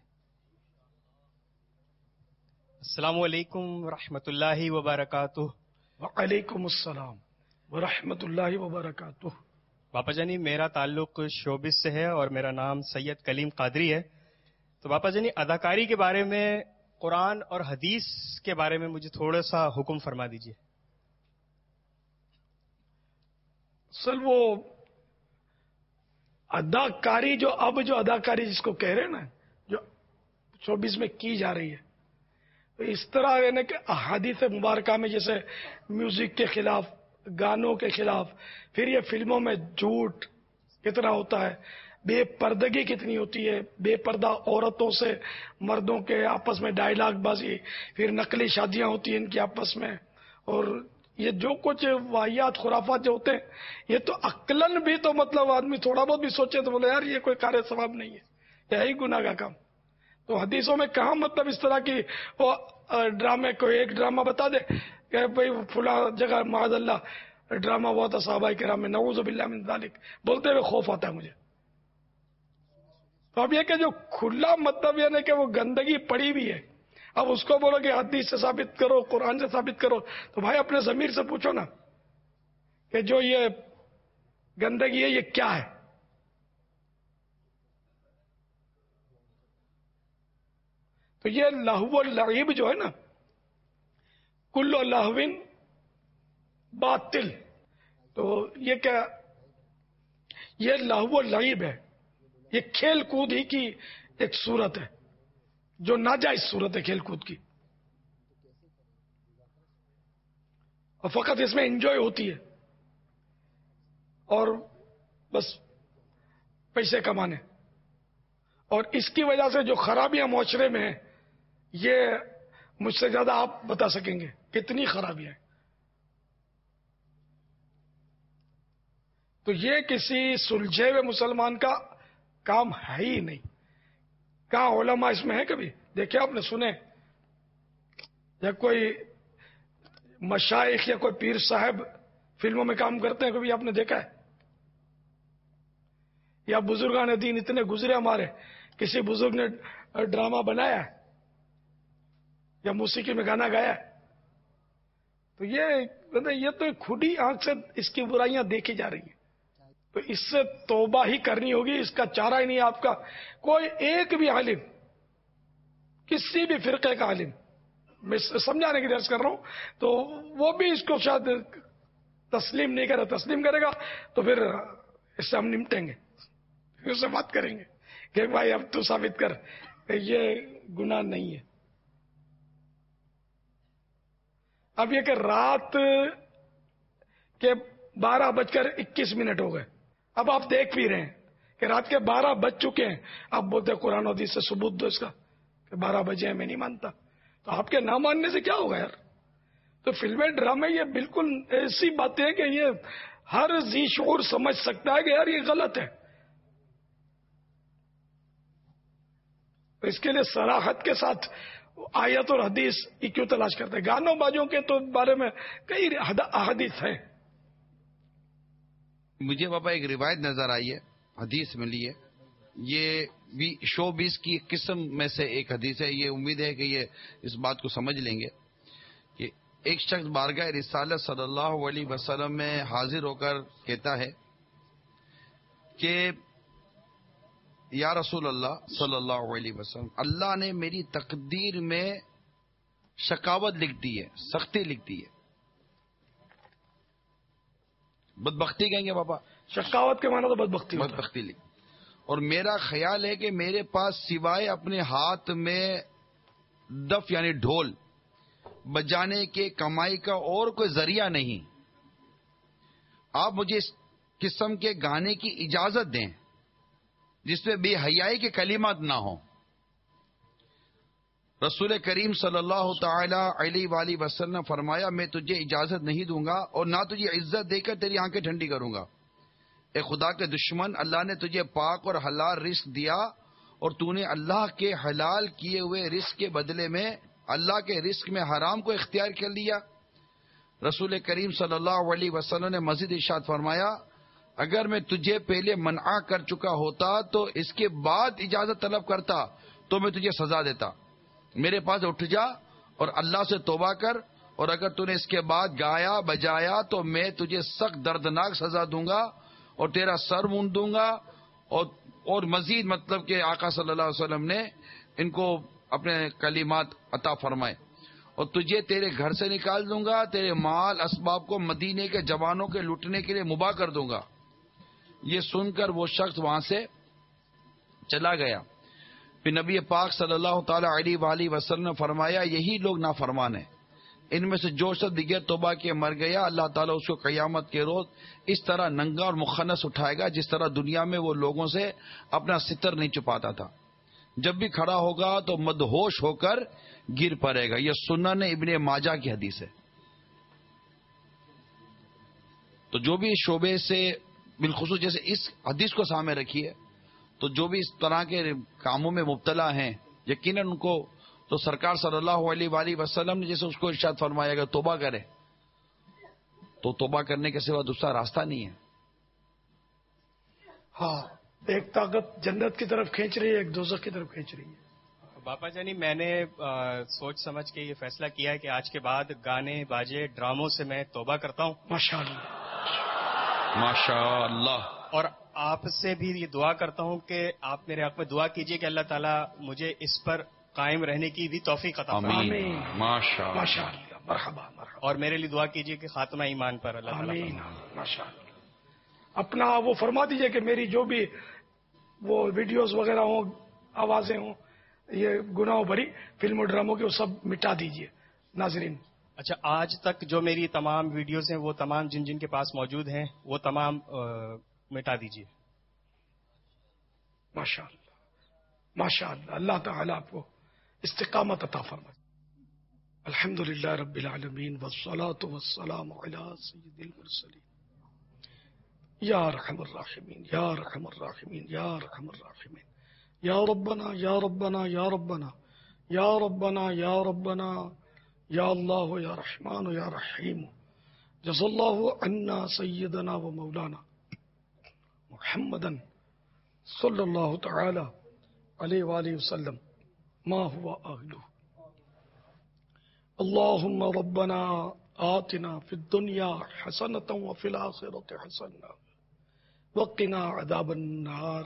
السلام علیکم ورحمۃ اللہ وبرکاتہ. وعلیکم السلام ورحمۃ اللہ وبرکاتہ. باپا جانی میرا تعلق شوبز سے ہے اور میرا نام سید کلیم قادری ہے. تو باپا جانی اداکاری کے بارے میں، قرآن اور حدیث کے بارے میں مجھے تھوڑا سا حکم فرما دیجیے. اصل وہ اداکاری جو اب جو اداکاری جس کو کہہ رہے ہیں نا، جو شوبز میں کی جا رہی ہے، تو اس طرح ہے نا کہ احادیث مبارکہ میں جیسے میوزک کے خلاف، گانوں کے خلاف، پھر یہ فلموں میں جھوٹ کتنا ہوتا ہے، بے پردگی کتنی ہوتی ہے، بے پردہ عورتوں سے مردوں کے آپس میں ڈائلاگ بازی، پھر نقلی شادیاں ہوتی ہیں ان کی آپس میں، اور یہ جو کچھ واحیات خرافات جو ہوتے ہیں، یہ تو عقلاً بھی تو مطلب آدمی تھوڑا بہت بھی سوچے تو بولے یار یہ کوئی کار ثواب نہیں ہے، یہی گناہ کا کام. تو حدیثوں میں کہاں مطلب اس طرح کی وہ ڈرامے، کوئی ایک ڈرامہ بتا دے کہ بھئی فلاں جگہ معاذ اللہ ڈرامہ ہوا تھا صحابہ کرام میں، نعوذ باللہ من ذالک، بولتے ہوئے خوف آتا ہے مجھے. تو اب یہ کہ جو کھلا مطلب یہ نہیں کہ وہ گندگی پڑی بھی ہے، اب اس کو بولو کہ حدیث سے ثابت کرو، قرآن سے ثابت کرو، تو بھائی اپنے ضمیر سے پوچھو نا کہ جو یہ گندگی ہے یہ کیا ہے. تو یہ لہو اللعب جو ہے نا، کل لہو باطل، تو یہ کیا، یہ لہو اللعب ہے، یہ کھیل کود ہی کی ایک صورت ہے جو ناجائز صورت ہے کھیل کود کی، اور فقط اس میں انجوائے ہوتی ہے اور بس پیسے کمانے. اور اس کی وجہ سے جو خرابیاں معاشرے میں ہیں، یہ مجھ سے زیادہ آپ بتا سکیں گے کتنی خرابیاں ہیں. تو یہ کسی سلجھے ہوئے مسلمان کا کام ہے ہی نہیں. کہاں علماء اس میں ہے؟ کبھی دیکھے آپ نے، سنے یا کوئی مشائخ یا کوئی پیر صاحب فلموں میں کام کرتے ہیں؟ کبھی آپ نے دیکھا ہے؟ یا بزرگان دین اتنے گزرے ہمارے، کسی بزرگ نے ڈرامہ بنایا ہے یا موسیقی میں گانا گایا ہے؟ تو یہ یہ تو کھلی آنکھ سے اس کی برائیاں دیکھی جا رہی ہیں. تو اس سے توبہ ہی کرنی ہوگی، اس کا چارہ ہی نہیں آپ کا. کوئی ایک بھی عالم، کسی بھی فرقے کا عالم، میں سمجھانے کی درس کر رہا ہوں، تو وہ بھی اس کو شاید تسلیم نہیں کرے. تسلیم کرے گا تو پھر اس سے ہم نمٹیں گے، پھر اس سے بات کریں گے کہ بھائی اب تو ثابت کر کہ یہ گناہ نہیں ہے. اب یہ کہ رات کے بارہ بج کر اکیس منٹ ہو گئے، اب آپ دیکھ بھی رہے ہیں کہ رات کے بارہ بج چکے ہیں، آپ بولتے قرآن حدیث سے ثبوت دو اس کا کہ بارہ بجے ہیں، میں نہیں مانتا. تو آپ کے نہ ماننے سے کیا ہوگا یار؟ تو فلمیں، ڈرامے، یہ بالکل ایسی باتیں ہیں کہ یہ ہر ذی شعور سمجھ سکتا ہے کہ یار یہ غلط ہے. تو اس کے لیے صراحت کے ساتھ آیت اور حدیث کی کیوں تلاش کرتے ہیں؟ گانوں بازوں کے تو بارے میں کئی احادیث ہیں. مجھے بابا ایک روایت نظر آئی ہے، حدیث ملی ہے، یہ بھی شو بیس کی قسم میں سے ایک حدیث ہے. یہ امید ہے کہ یہ اس بات کو سمجھ لیں گے کہ ایک شخص بارگاہ رسالت صلی اللہ علیہ وسلم میں حاضر ہو کر کہتا ہے کہ یا رسول اللہ صلی اللہ علیہ وسلم، اللہ نے میری تقدیر میں شقاوت لکھ دی ہے، سختی لکھ دی ہے. بدبختی کہیں گے بابا، شقاوت کے معنی تو بدبختی ہوتا ہے. بدبختی لکھ. اور میرا خیال ہے کہ میرے پاس سوائے اپنے ہاتھ میں دف یعنی ڈھول بجانے کے کمائی کا اور کوئی ذریعہ نہیں. آپ مجھے اس قسم کے گانے کی اجازت دیں جس میں بے حیائی کے کلمات نہ ہوں. رسول کریم صلی اللہ تعالی علیہ وآلہ وسلم نے فرمایا میں تجھے اجازت نہیں دوں گا اور نہ تجھے عزت دے کر تیری آنکھیں ٹھنڈی کروں گا. اے خدا کے دشمن، اللہ نے تجھے پاک اور حلال رزق دیا اور تو نے اللہ کے حلال کیے ہوئے رزق کے بدلے میں اللہ کے رزق میں حرام کو اختیار کر لیا. رسول کریم صلی اللہ علیہ وسلم نے مزید ارشاد فرمایا اگر میں تجھے پہلے منع کر چکا ہوتا تو اس کے بعد اجازت طلب کرتا تو میں تجھے سزا دیتا. میرے پاس اٹھ جا اور اللہ سے توبہ کر، اور اگر تو نے اس کے بعد گایا بجایا تو میں تجھے سخت دردناک سزا دوں گا اور تیرا سر مونڈ دوں گا. اور اور مزید مطلب کہ آقا صلی اللہ علیہ وسلم نے ان کو اپنے کلمات عطا فرمائے اور تجھے تیرے گھر سے نکال دوں گا، تیرے مال اسباب کو مدینے کے جوانوں کے لوٹنے کے لیے مباح کر دوں گا. یہ سن کر وہ شخص وہاں سے چلا گیا. پھر نبی پاک صلی اللہ تعالی علیہ وآلہ وسلم نے فرمایا یہی لوگ نافرمان ہیں. ان میں سے جو شخص بغیر توبہ کے مر گیا اللہ تعالیٰ اس کو قیامت کے روز اس طرح ننگا اور مخنث اٹھائے گا جس طرح دنیا میں وہ لوگوں سے اپنا ستر نہیں چھپاتا تھا. جب بھی کھڑا ہوگا تو مدہوش ہو کر گر پڑے گا. یہ سنن ابن ماجہ کی حدیث ہے. تو جو بھی اس شعبے سے بالخصوص جیسے اس حدیث کو سامنے رکھیے تو جو بھی اس طرح کے کاموں میں مبتلا ہیں یقیناً ان کو تو سرکار صلی اللہ علیہ وآلہ وسلم نے جیسے اس کو ارشاد فرمایا اگر توبہ کرے تو توبہ کرنے کے سوا دوسرا راستہ نہیں ہے. ہاں، ایک طاقت جنت کی طرف کھینچ رہی ہے، ایک دوزخ کی طرف کھینچ رہی ہے. باپا جانی میں نے آ, سوچ سمجھ کے یہ فیصلہ کیا ہے کہ آج کے بعد گانے باجے ڈراموں سے میں توبہ کرتا ہوں. ماشاء اللہ ماشاء اللہ. اور آپ سے بھی یہ دعا کرتا ہوں کہ آپ میرے حق میں دعا کیجئے کہ اللہ تعالیٰ مجھے اس پر قائم رہنے کی بھی توفیق عطا فرمائے. ماشاء اللہ. مرحبا مرحبا. اور میرے لیے دعا کیجئے کہ خاتمہ ایمان پر اللہ تعالیٰ آمین. ماشاء اللہ. اپنا وہ فرما دیجئے کہ میری جو بھی وہ ویڈیوز وغیرہ ہوں، آوازیں ہوں، یہ گناہوں بھری فلم و ڈراموں کی وہ سب مٹا دیجئے ناظرین. اچھا، آج تک جو میری تمام ویڈیوز ہیں وہ تمام جن جن کے پاس موجود ہیں وہ تمام آ, مٹا دیجئے. ماشاء اللہ ماشاء اللہ. اللہ تعالیٰ آپ کو استقامت عطا فرمائے. الحمد للہ رب العالمین والصلاة والسلام علی سید المرسلین یا ارحم الراحمین یا ارحم الراحمین یا ارحم الراحمین یا ربنا یا ربنا یا ربنا یا ربنا یا ربنا یا اللہ یا رحمان یا رحیم. جزا اللہ عنا سیدنا و مولانا محمدا صلی اللہ تعالی علیہ وآلہ وسلم ما هو أهله. اللهم ربنا آتنا في الدنيا حسنة وفي الآخرة حسنة وقنا عذاب النار.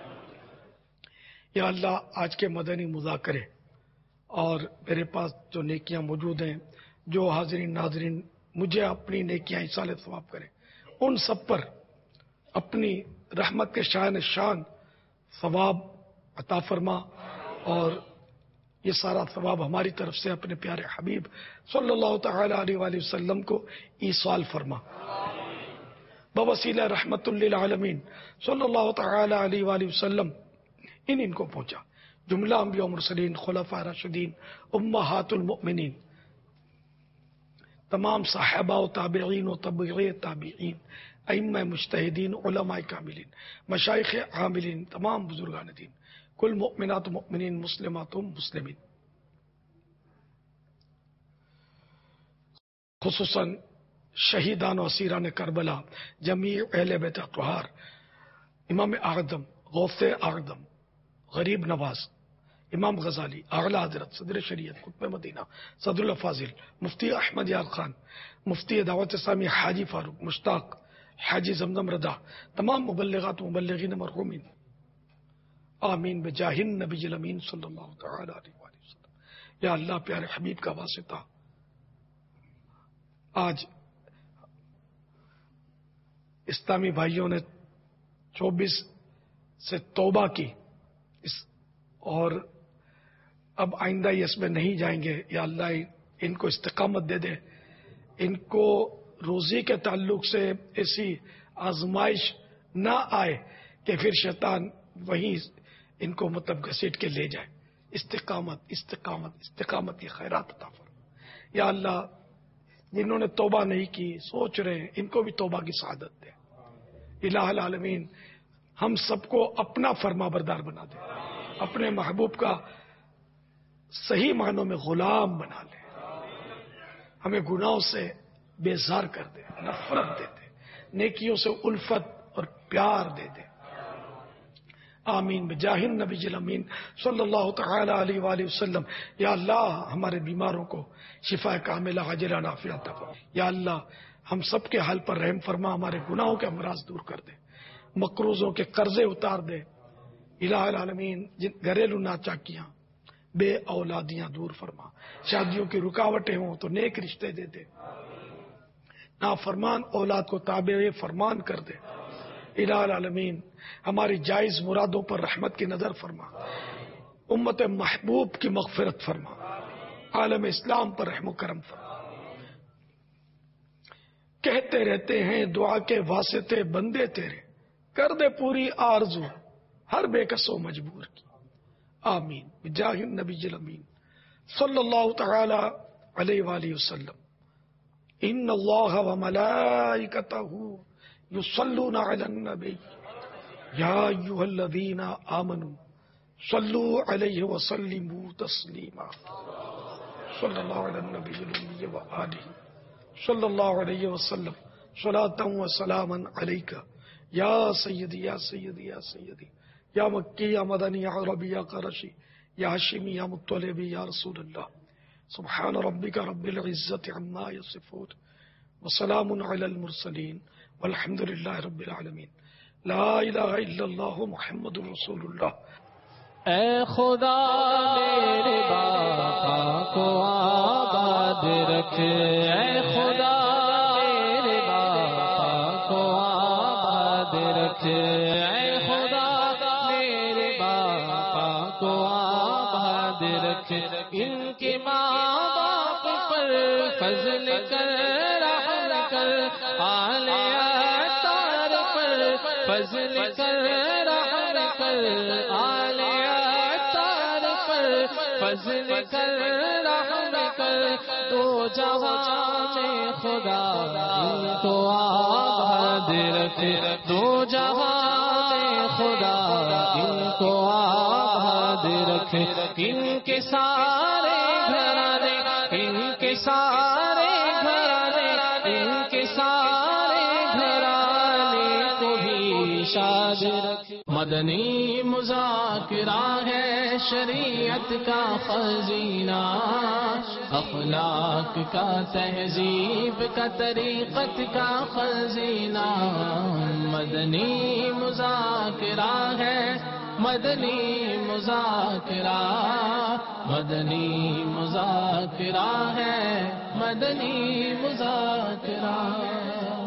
یا اللہ آج کے مدنی مذاکرے اور میرے پاس جو نیکیاں موجود ہیں، جو حاضرین ناظرین مجھے اپنی نیکیاں ایصال ثواب کرے، ان سب پر اپنی رحمت کے شان شان ثواب عطا فرما اور یہ سارا ثواب ہماری طرف سے اپنے پیارے حبیب صلی اللہ تعالی علیہ وآلہ وسلم کو ایصال فرما. بوسیلہ رحمت للعالمین صلی اللہ تعالی علیہ وآلہ وسلم ان ان کو پہنچا. جملہ انبیاء و مرسلین، خلفاء راشدین، امہات المؤمنین، تمام صحابہ و تابعین و تابعی تابعین، ائمہ مجتہدین، علماء کاملین، مشائخ عاملین، تمام بزرگان دین، کل مؤمنات و مؤمنین، مسلمات و مسلمین، خصوصاً شہیدان و اسیران کربلا، جمیع اہل بیت اطہار، امام اعظم، غوث اعظم، غریب نواز، امام غزالی، اعلیٰ حضرت صدر شریعت، قطب مدینہ، صدر الفاضل، مفتی احمد یار خان، مفتی دعوت اسلامی حاجی فاروق مشتاق، حاجی زمزم رضا، تمام مبلغات و مبلغین مرحومین، آمین بجاہ النبی الامین صلی اللہ تعالی علیہ وآلہ وسلم. یا اللہ پیارے حبیب کا واسطہ آج اسلامی بھائیوں نے چوبیس سے توبہ کی اس اور اب آئندہ یہ اس میں نہیں جائیں گے. یا اللہ ان کو استقامت دے دے, ان کو روزی کے تعلق سے ایسی آزمائش نہ آئے کہ پھر شیطان وہیں ان کو مطلب گھسیٹ کے لے جائے. استقامت استقامت استقامت کی خیرات عطا فرما. یا اللہ جنہوں نے توبہ نہیں کی, سوچ رہے ہیں, ان کو بھی توبہ کی سعادت دے. الہ العالمین ہم سب کو اپنا فرما بردار بنا دے, اپنے محبوب کا صحیح معنوں میں غلام بنا لے, ہمیں گناہوں سے بیزار کر دے, نفرت دے دے, نیکیوں سے الفت اور پیار دے دے. آمین بجاہ النبی الامین صلی اللہ تعالی علیہ وآلہ وسلم. یا اللہ ہمارے بیماروں کو شفا کاملہ عاجلہ نافعہ عطا فرما. یا اللہ ہم سب کے حال پر رحم فرما, ہمارے گناہوں کے امراض دور کر دے, مقروضوں کے قرضے اتار دے. الہ العالمین جن گھریلو ناچاکیاں بے اولادیاں دور فرما, شادیوں کی رکاوٹیں ہوں تو نیک رشتے دے دے, نافرمان اولاد کو تابع فرمان کر دے. الہ العالمین ہماری جائز مرادوں پر رحمت کی نظر فرما, امت محبوب کی مغفرت فرما, عالم اسلام پر رحم و کرم فرما. کہتے رہتے ہیں دعا کے واسطے بندے تیرے, کر دے پوری آرزو ہر بے کس و مجبور کی. آمین بجاہ النبی الامین صلی اللہ تعالی علیہ وآلہ وسلم. ان اللہ وملائکتہ یصلون علی النبی یا ایھا الذین آمنوا صلوا علیہ وسلموا تسلیما. صلی اللہ علی النبی الامی وآلہ صلی اللہ علیہ وسلم صلاۃ و سلاما علیک یا سیدی یا سیدی یا سیدی یا مکی یا مدنی یا عربی یا قرشی یا ہاشمی یا مطلبی یا رسول اللہ. سبحان ربک رب العزت عما یصفون وسلام علی المرسلین والحمد للہ رب العالمین. لا الہ الا اللہ محمد رسول اللہ. اے خدا میرے باقا کو آباد رکھ, اے خدا میرے باقا کو آباد رکھ, اے خدا میرے باقا کو آباد رکھ. ان کے ماں باپ پر فضل کر رحم کر, آل اطہار پر فضل کر رحم کر, آل اطہار پر فضل کر رحم کر. تو جہاں میں خدا ان کو آباد رکھ, تو جہاں میں خدا ان کو آباد رکھ. ان کے سارے گھرانے, ان کے سارے گھرانے, ان کے سارے گھرانے کو بھی شاد رکھ. مدنی مذاکرہ ہے شریعت کا خزینہ, اخلاق کا تہذیب کا طریقت کا خزینہ. مدنی مذاکرہ ہے, مدنی مذاکرہ, مدنی مذاکرہ ہے, مدنی مذاکرہ.